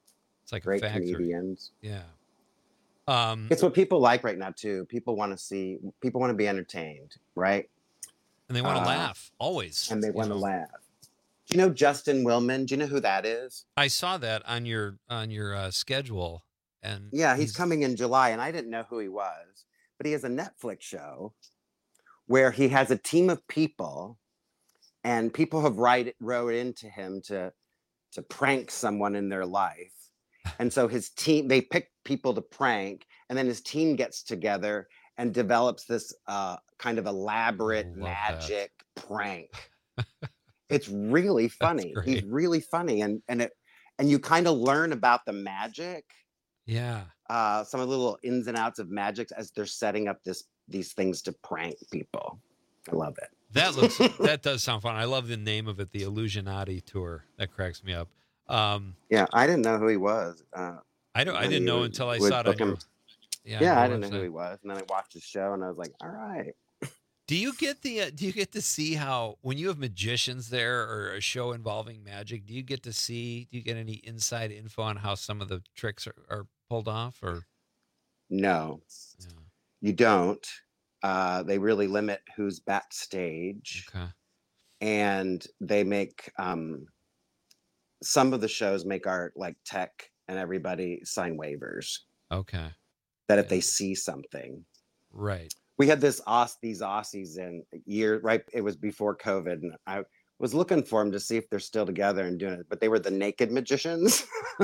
It's like great a factory. comedians. Yeah. It's what people like right now too. People want to be entertained, right? And they want to laugh always. And they want to laugh. Do you know Justin Willman? Do you know who that is? I saw that on your schedule, and yeah, he's coming in July, and I didn't know who he was, but he has a Netflix show where he has a team of people, and people have wrote into him to prank someone in their life. And so his team, they pick people to prank, and then his team gets together and develops this kind of elaborate magic prank. It's really funny. He's really funny, and you kind of learn about the magic. Yeah. Some of the little ins and outs of magic as they're setting up these things to prank people. I love it. That does sound fun. I love the name of it, the Illusionati Tour. That cracks me up. Yeah, I didn't know who he was. I didn't know until I saw it on your, I didn't know who he was, and then I watched the show, and I was like, all right. Do you get to see how, when you have magicians there or a show involving magic, do you get any inside info on how some of the tricks are pulled off, or? No, you don't. They really limit who's backstage. Okay. And they make, some of the shows make our like tech and everybody sign waivers. Okay. That if they see something. Right. We had these Aussies in right? It was before COVID, and I was looking for them to see if they're still together and doing it, but they were the naked magicians.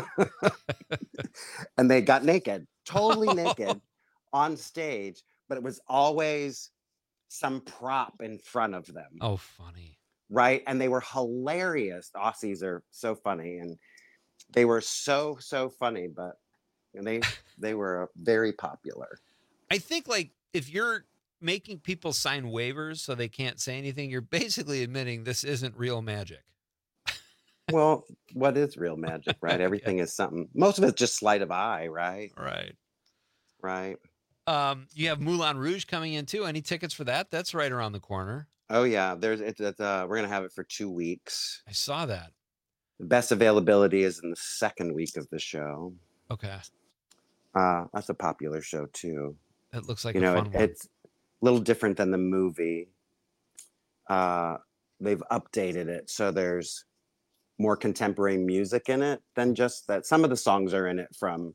And they got naked, totally naked on stage, but it was always some prop in front of them. Oh, funny. Right? And they were hilarious. The Aussies are so funny, and they were so funny, but they were very popular. I think, like, if you're making people sign waivers so they can't say anything, you're basically admitting this isn't real magic. Well, what is real magic, right? Everything is something. Most of it's just sleight of eye, right? Right. You have Moulin Rouge coming in too. Any tickets for that? That's right around the corner. Oh yeah, we're gonna have it for 2 weeks. I saw that. The best availability is in the second week of the show. Okay. That's a popular show too. It looks like a fun one. It's a little different than the movie. They've updated it, so there's more contemporary music in it than just that. Some of the songs are in it from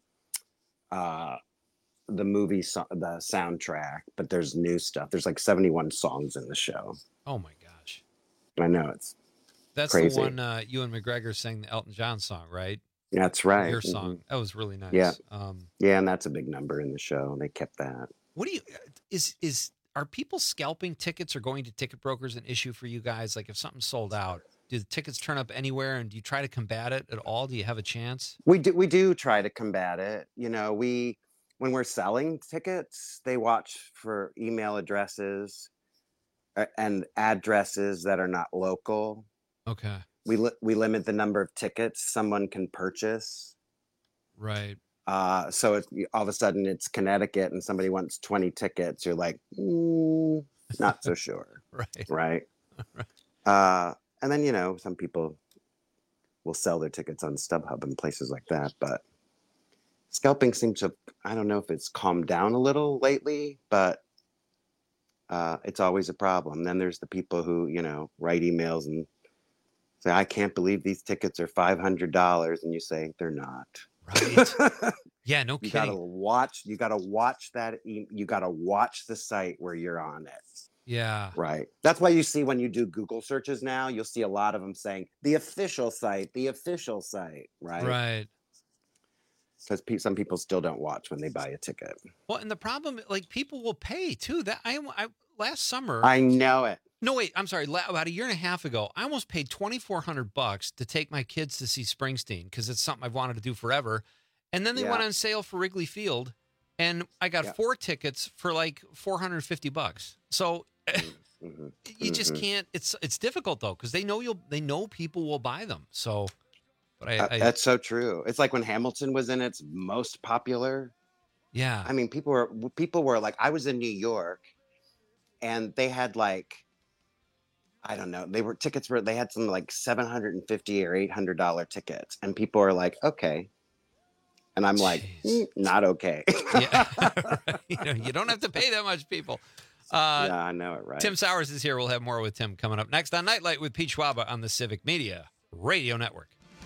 the movie, the soundtrack, but there's new stuff. There's like 71 songs in the show. Oh my gosh. I know, that's crazy. The one Ewan McGregor sang the Elton John song, right? That's right. Your song. That was really nice. Yeah. Yeah, and that's a big number in the show. They kept that. What do you are people scalping tickets or going to ticket brokers an issue for you guys? Like if something's sold out, do the tickets turn up anywhere, and do you try to combat it at all? Do you have a chance? We do try to combat it. When we're selling tickets, they watch for email addresses and addresses that are not local. Okay. We limit the number of tickets someone can purchase. Right. So all of a sudden it's Connecticut and somebody wants 20 tickets. You're like, not so sure. Right. And then, some people will sell their tickets on StubHub and places like that. But scalping seems to, I don't know if it's calmed down a little lately, but it's always a problem. Then there's the people who, write emails and say, I can't believe these tickets are $500. And you say, they're not. Right. Yeah, no kidding. You gotta watch that. You gotta watch the site where you're on it. Yeah. Right. That's why you see when you do Google searches now, you'll see a lot of them saying the official site, right? Right. Because some people still don't watch when they buy a ticket. Well, and the problem, like, people will pay too. That I last summer. I know it. No, wait, I'm sorry. About a year and a half ago, I almost paid $2,400 to take my kids to see Springsteen because it's something I've wanted to do forever. And then they went on sale for Wrigley Field, and I got 4 tickets for like $450. So you just can't. It's difficult though because they know people will buy them. So, but that's so true. It's like when Hamilton was in its most popular. Yeah, I mean, people were like, I was in New York, and they had like, I don't know, they had some like $750 or $800 tickets, and people are like, okay, And I'm like, not okay. Yeah. You don't have to pay that much, people. Yeah, I know it, right? Tim Sowers is here. We'll have more with Tim coming up next on Nightlight with Pete Schwaba on the Civic Media Radio Network.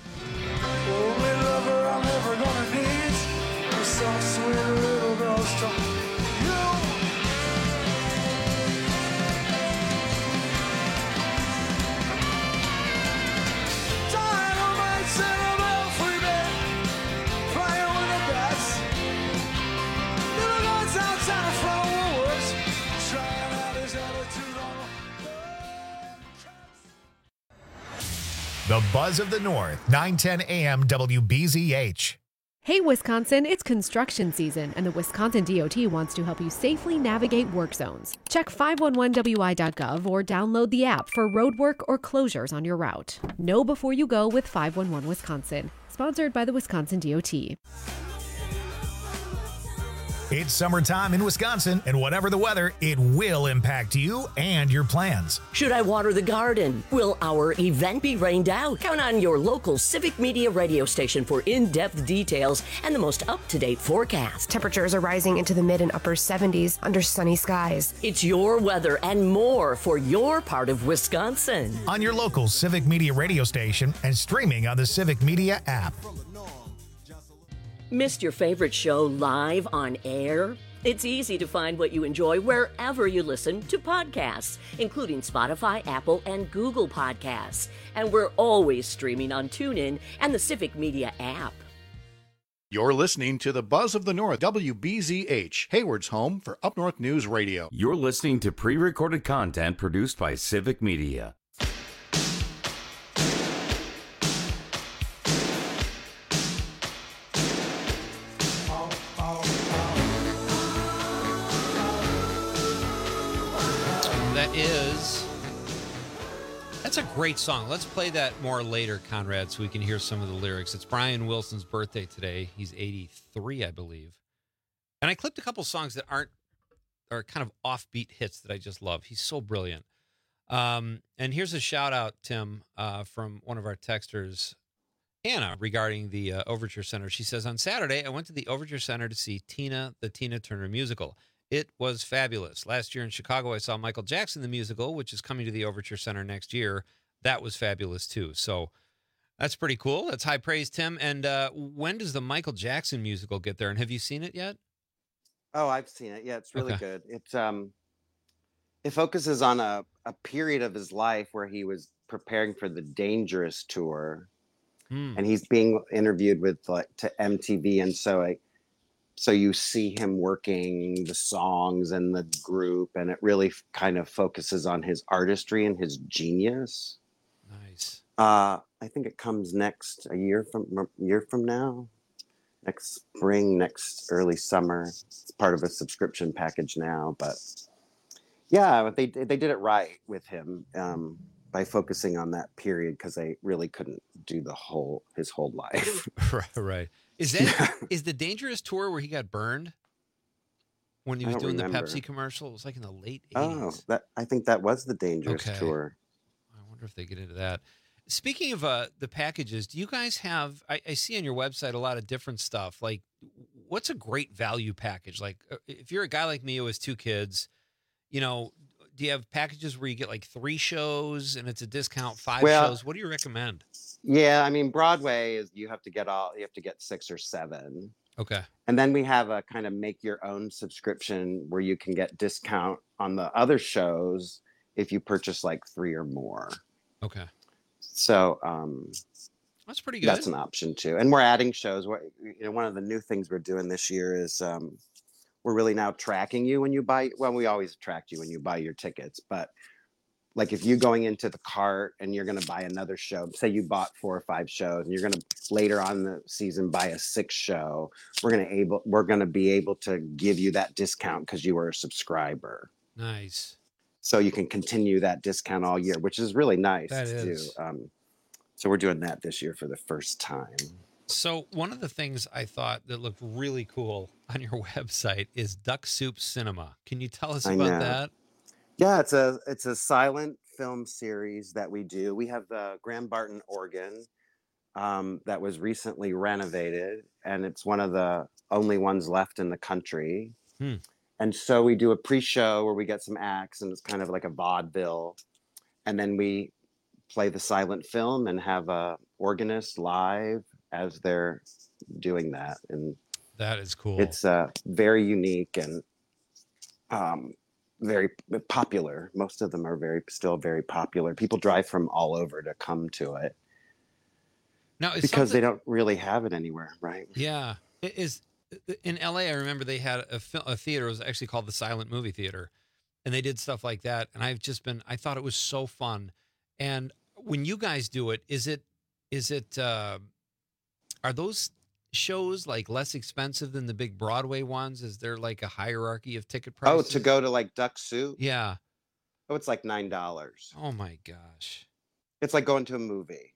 The Buzz of the North, 910 AM WBZH. Hey, Wisconsin, it's construction season, and the Wisconsin DOT wants to help you safely navigate work zones. Check 511wi.gov or download the app for roadwork or closures on your route. Know before you go with 511 Wisconsin. Sponsored by the Wisconsin DOT. It's summertime in Wisconsin, and whatever the weather, it will impact you and your plans. Should I water the garden? Will our event be rained out? Count on your local Civic Media radio station for in-depth details and the most up-to-date forecast. Temperatures are rising into the mid and upper 70s under sunny skies. It's your weather and more for your part of Wisconsin. On your local Civic Media radio station and streaming on the Civic Media app. Missed your favorite show live on air? It's easy to find what you enjoy wherever you listen to podcasts, including Spotify, Apple, and Google Podcasts. And we're always streaming on TuneIn and the Civic Media app. You're listening to the Buzz of the North, WBZH, Hayward's home for Up North News Radio. You're listening to pre-recorded content produced by Civic Media. That's a great song. Let's play that more later, Conrad, so we can hear some of the lyrics. It's Brian Wilson's birthday today. He's 83, I believe. And I clipped a couple songs that are kind of offbeat hits that I just love. He's so brilliant. And here's a shout out, Tim, from one of our texters, Anna, regarding the Overture Center. She says, on Saturday, I went to the Overture Center to see Tina, the Tina Turner musical. It was fabulous. Last year in Chicago, I saw Michael Jackson, the musical, which is coming to the Overture Center next year. That was fabulous, too. So that's pretty cool. That's high praise, Tim. And when does the Michael Jackson musical get there? And have you seen it yet? Oh, I've seen it. Yeah, it's really good. It focuses on a period of his life where he was preparing for the Dangerous tour. And he's being interviewed with to MTV. And so you see him working the songs and the group, and it really kind of focuses on his artistry and his genius. Nice. I think it comes a year from now, next spring, next early summer. It's part of a subscription package now, but yeah, they did it right with him by focusing on that period, because they really couldn't do his whole life. Right. Is the Dangerous tour where he got burned when he was doing the Pepsi commercial? It was like in the late 80s. Oh, I think that was the Dangerous tour. I wonder if they get into that. Speaking of the packages, do you guys have, I see on your website a lot of different stuff. Like, what's a great value package? Like, if you're a guy like me who has 2 kids, do you have packages where you get like 3 shows and it's a discount, 5 shows? What do you recommend? Yeah, I mean, Broadway is you have to get 6 or 7. Okay. And then we have a kind of make your own subscription where you can get discount on the other shows if you purchase like 3 or more. Okay. So that's pretty good. That's an option too. And we're adding shows. One of the new things we're doing this year is we're really now tracking you when you buy. Well, we always track you when you buy your tickets, but like if you're going into the cart and you're going to buy another show, say you bought 4 or 5 shows and you're going to later on in the season buy a 6th show, we're going to be able to give you that discount because you were a subscriber. Nice. So you can continue that discount all year, which is really nice that to is. do. So we're doing that this year for the first time. So one of the things I thought that looked really cool on your website is Duck Soup Cinema. Can you tell us about that? Yeah, it's a silent film series that we do. We have the Graham Barton organ. that was recently renovated, and it's one of the only ones left in the country. And so we do a pre-show where we get some acts, and it's kind of like a vaudeville, and then we play the silent film and have a organist live as they're doing that. And that is cool. It's very unique and very popular. Most of them are still very popular. People drive from all over to come to it. Now, because they don't really have it anywhere, right? Yeah. It is in LA. I remember they had a theater. It was actually called the Silent Movie Theater, and they did stuff like that. And I thought it was so fun. And when you guys do it, are those shows like less expensive than the big Broadway ones? Is there like a hierarchy of ticket prices? Oh, to go to like Duck Soup? Yeah. Oh, it's like $9. Oh my gosh. It's like going to a movie.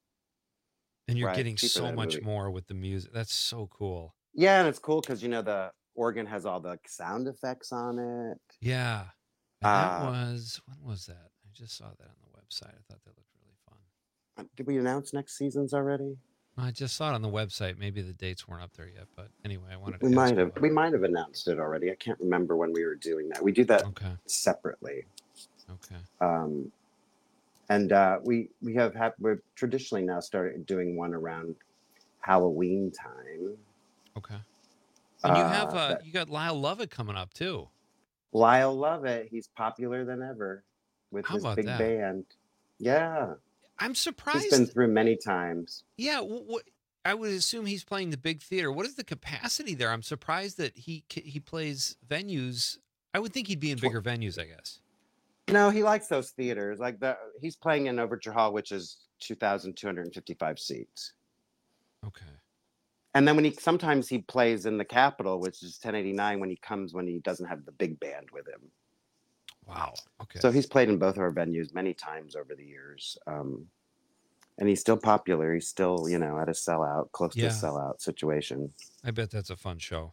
And you're getting so much more with the music. That's so cool. Yeah, and it's cool because, the organ has all the sound effects on it. Yeah. And when was that? I just saw that on the website. I thought that looked really fun. Did we announce next seasons already? I just saw it on the website. Maybe the dates weren't up there yet, but anyway, I wanted to We might have announced it already. I can't remember when we were doing that. We do that separately. Okay. And we've traditionally now started doing one around Halloween time. Okay. And you have you got Lyle Lovett coming up too. Lyle Lovett, he's popular than ever with his big band. Yeah. I'm surprised. He's been through many times. Yeah, I would assume he's playing the big theater. What is the capacity there? I'm surprised that he plays venues. I would think he'd be in bigger venues, I guess. No, he likes those theaters. Like he's playing in Overture Hall, which is 2,255 seats. Okay. And then sometimes he plays in the Capitol, which is 1089 when he doesn't have the big band with him. Wow. Okay. So he's played in both our venues many times over the years. And he's still popular. He's still, at a sellout, close to a sellout situation. I bet that's a fun show.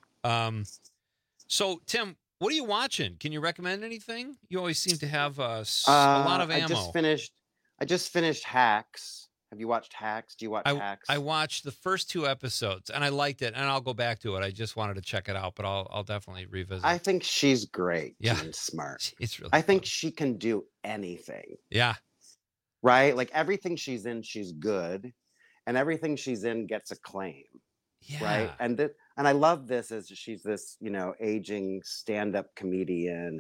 So Tim, what are you watching? Can you recommend anything? You always seem to have a lot of ammo. I just finished Hacks. Have you watched Hacks? Do you watch Hacks? I watched the first 2 episodes and I liked it, and I'll go back to it. I just wanted to check it out, but I'll definitely revisit. I think she's great. Yeah, Jean Smart. It's really. I think she can do anything. Yeah. Right. Like everything she's in, she's good, and everything she's in gets acclaim. Yeah. Right. And I love this as she's this aging stand-up comedian,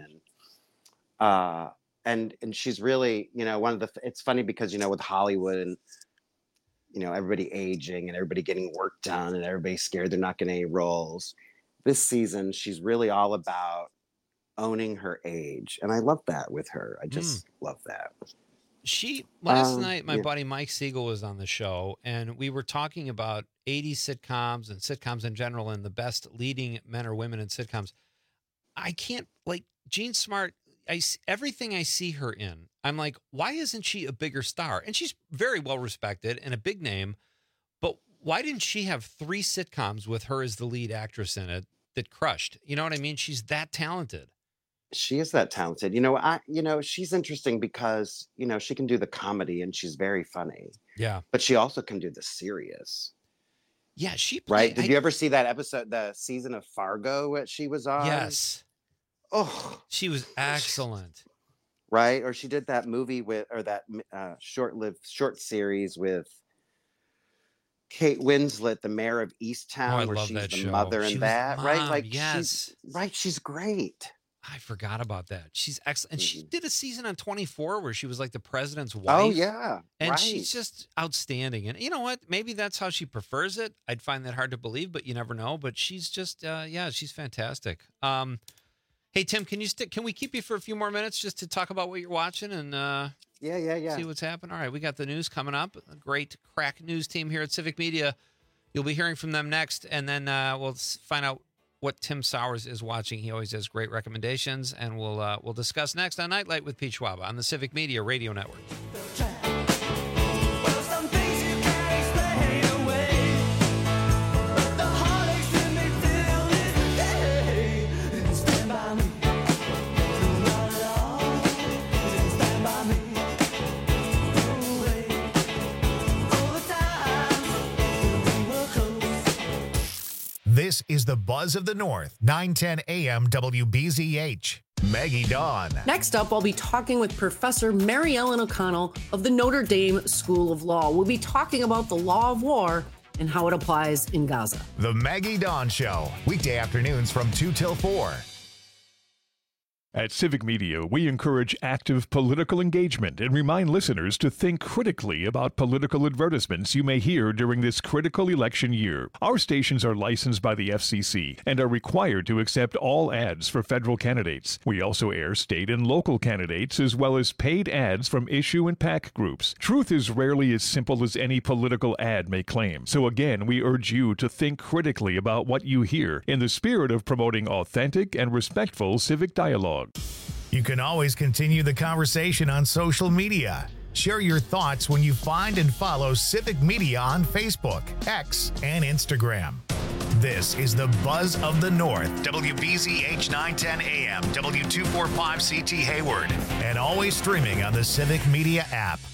and she's really it's funny because with Hollywood and everybody aging and everybody getting work done and everybody scared they're not getting any roles. This season, she's really all about owning her age. And I love that with her. I just love that. Last night, my buddy Mike Siegel was on the show, and we were talking about 80s sitcoms and sitcoms in general and the best leading men or women in sitcoms. I can't, Jean Smart, everything I see her in, I'm like, why isn't she a bigger star? And she's very well respected and a big name, but why didn't she have 3 sitcoms with her as the lead actress in it that crushed? You know what I mean? She's that talented. She is that talented. She's interesting because, she can do the comedy and she's very funny. Yeah. But she also can do the serious. Yeah, right? Did you ever see that episode, the season of Fargo that she was on? Yes. Oh, she was excellent. Right? Or she did that movie that short series with Kate Winslet, the mayor of Easttown, where she's the mother in that, right? She's great. I forgot about that. She's excellent. And she did a season on 24 where she was like the president's wife. Oh, yeah. And she's just outstanding. And you know what? Maybe that's how she prefers it. I'd find that hard to believe, but you never know. But she's just, she's fantastic. Hey, Tim, can we keep you for a few more minutes just to talk about what you're watching and see what's happening? All right, we got the news coming up. A great crack news team here at Civic Media. You'll be hearing from them next, and then we'll find out what Tim Sowers is watching. He always has great recommendations, and we'll discuss next on Nightlight with Pete Schwaba on the Civic Media Radio Network. is the Buzz of the North, 910 AM WBZH. Maggie Dawn. Next up, I'll be talking with Professor Mary Ellen O'Connell of the Notre Dame School of Law. We'll be talking about the law of war and how it applies in Gaza. The Maggie Dawn Show, weekday afternoons from 2 till 4. At Civic Media, we encourage active political engagement and remind listeners to think critically about political advertisements you may hear during this critical election year. Our stations are licensed by the FCC and are required to accept all ads for federal candidates. We also air state and local candidates as well as paid ads from issue and PAC groups. Truth is rarely as simple as any political ad may claim. So again, we urge you to think critically about what you hear in the spirit of promoting authentic and respectful civic dialogue. You can always continue the conversation on social media. Share your thoughts when you find and follow Civic Media on Facebook, X, and Instagram. This is the Buzz of the North, WBZH 910 AM, W245CT Hayward, and always streaming on the Civic Media app.